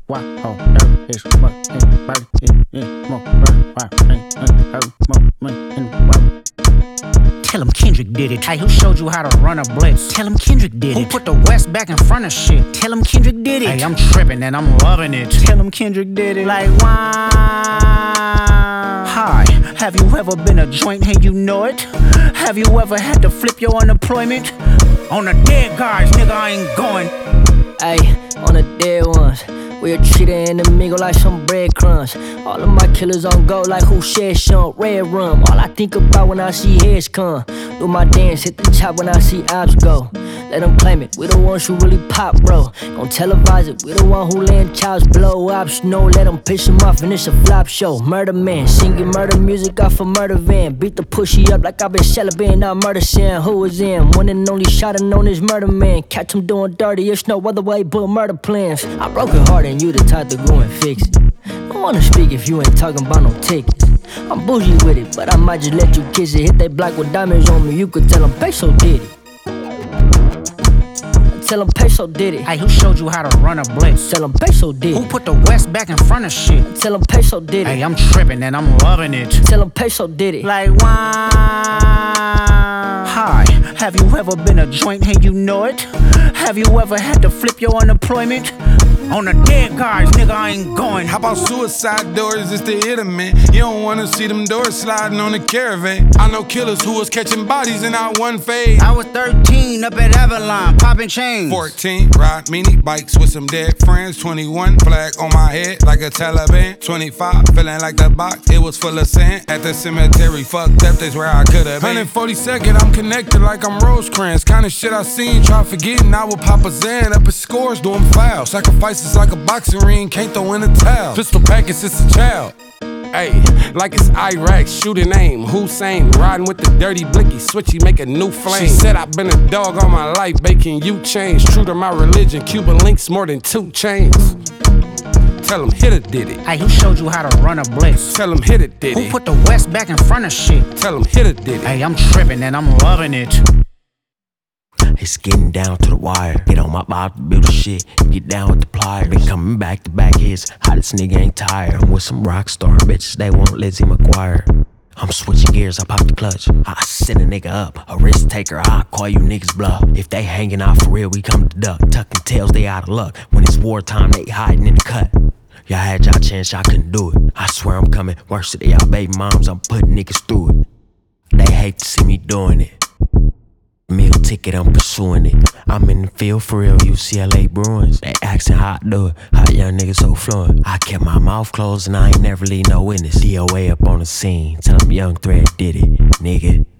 Why? Oh, there is what anybody in more right? More money in the world. Tell him Kendrick did it. Hey, who showed you how to run a blitz? Tell him Kendrick did it. Who put the West back in front of shit? Tell him Kendrick did it. Hey, I'm tripping and I'm loving it. Tell him Kendrick did it. Like, why? Hi, have you ever been a joint and you know it? Have you ever had to flip your unemployment? On the dead guys, nigga, I ain't going. Ayy, on the dead ones. We'll treat an enemigo like some breadcrumbs. All of my killers on go like who shed Sean Red Rum. All I think about when I see heads come. Do my dance, hit the chop when I see ops go. Let them claim it, we the ones who really pop, bro. Don't televise it, we the one who land chops, blow ops. No, let them piss them off and it's a flop show. Murder man, singing murder music off a murder van. Beat the pushy up like I've been celebrating out murder sin. Who was in? One and only shot and known as murder man. Catch him doing dirty, it's no other way but murder plans. I broke it hard and you the type to go and fix it. Don't wanna speak if you ain't talking about no tickets. I'm bougie with it, but I might just let you kiss it. Hit they block with diamonds on me, you could tell them Peso did it. Tell him Peso did it. Hey, who showed you how to run a blitz? Tell him Peso did it. Who put the West back in front of shit? Tell him Peso did it. Hey, I'm tripping and I'm loving it. Tell him Peso did it. Like, why? Hi, have you ever been a joint and you know it? Have you ever had to flip your unemployment? On the dead guys, nigga, I ain't going. How about suicide doors? It's the hit 'em, man. You don't wanna see them doors sliding on the caravan. I know killers who was catching bodies in our one fade. I was 13 up at Avalon, popping chains. 14, ride mini bikes with some dead friends. 21, flag on my head like a Taliban. 25, feeling like the box, it was full of sand. At the cemetery, fucked up, that's where I could've been. 142nd, I'm connected like I'm Rosecrans. Kinda shit I seen, try forgetting I would pop a Zan. Up at scores, doing fouls. Sacrifices like a boxing ring, can't throw in a towel. Pistol packets, it's a child. Ayy, like it's Iraq, shooting aim, Hussein, riding with the dirty blicky, switchy, make a new flame. She said I've been a dog all my life, baking you change. True to my religion, Cuban links more than 2 chains. Tell him Hitter did it. Hey, who showed you how to run a blitz? Tell him Hitter did it. Who put the West back in front of shit? Tell him Hitter did it. Hey, I'm tripping and I'm loving it. It's getting down to the wire. Get on my body, build the shit. Get down with the pliers. Been coming back to back hits. Hottest nigga ain't tired. I'm with some rock star bitches. They want Lizzie McGuire. I'm switching gears, I pop the clutch. I set a nigga up, a risk taker. I call you niggas bluff. If they hanging out for real, we come to duck. Tucking tails, they out of luck. When it's wartime, they hiding in the cut. Y'all had y'all chance, y'all couldn't do it. I swear I'm coming worse to y'all baby moms. I'm putting niggas through it. They hate to see me doing it. Meal ticket, I'm pursuing it. I'm in the field for real, UCLA Bruins. They asking how I do it, how young niggas so fluent. I kept my mouth closed and I ain't never leave no witness. DOA up on the scene, tell them Young Thread did it, nigga.